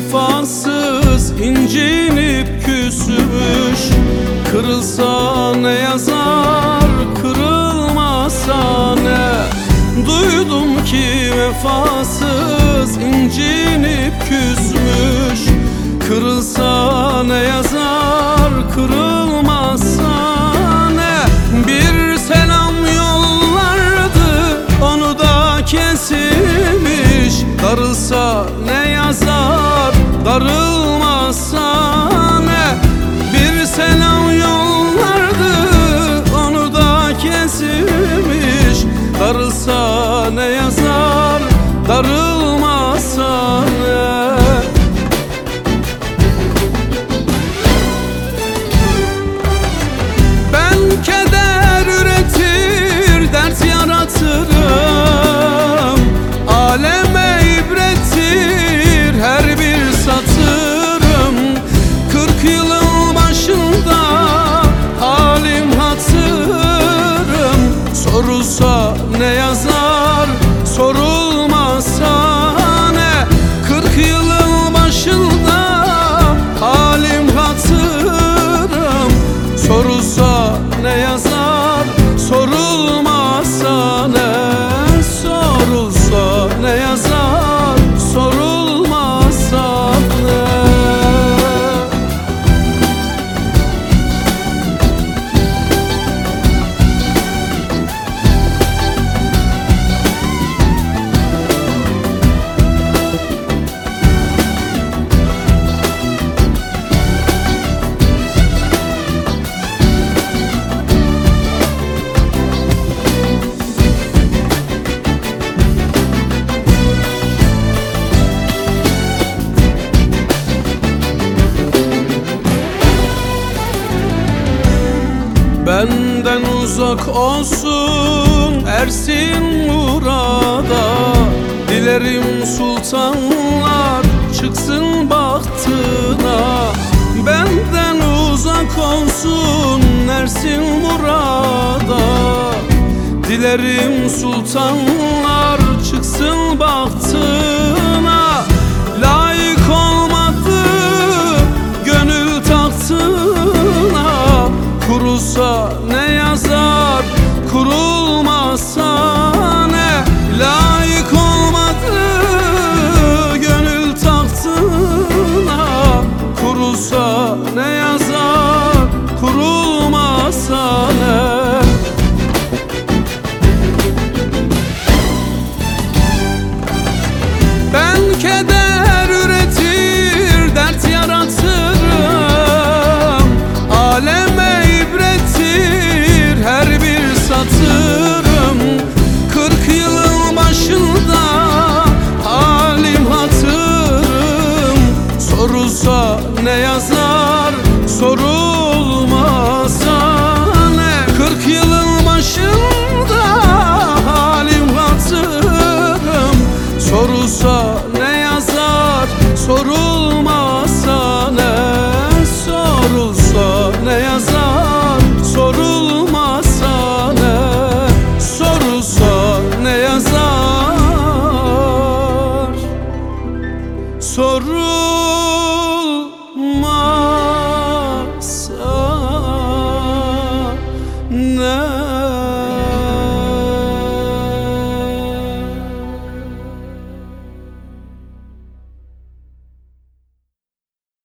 vefasız incinip küsmüş. Kırılsa ne yazar, kırılmasa ne? Duydum ki vefasız incinip küsmüş. Kırılsa ne yazar, kırılmazsa ne? Bir selam yollardı, onu da kesilmiş. Darılsa ne yazar, darılmazsa ne? Bir selam yollardı, onu da kesilmiş. Darılsa ne yazar, darılmazsa ne? Ben keder üretir, dert yaratırım. Aleme ibrettir her bir satırım. 40 yılın başında halim hatırım. Sorulsa ne yazar, sorulmazsa ne? 40 yılın başında halim hatırım. Sorulsa ne yazar, sorulmazsa ne? Sorulsa ne yazar, sorulmazsa ne? Benden uzak olsun ersin murada. Dilerim sultanlar çıksın bahtına. Benden uzak olsun ersin murada. Dilerim sultanlar çıksın bahtına. Layık olmadı gönül tahtına. Kurulsa ne yazar, kurulmazsa ne? Layık olmadı gönül tahtına. Kurulsa ne yazar, kurulmazsa ne? Ben keder üretir, dert yaratırım. Aleme ibrettir her bir satırım. 40 yılın başında halim hatırım. Sorulsa ne yazar,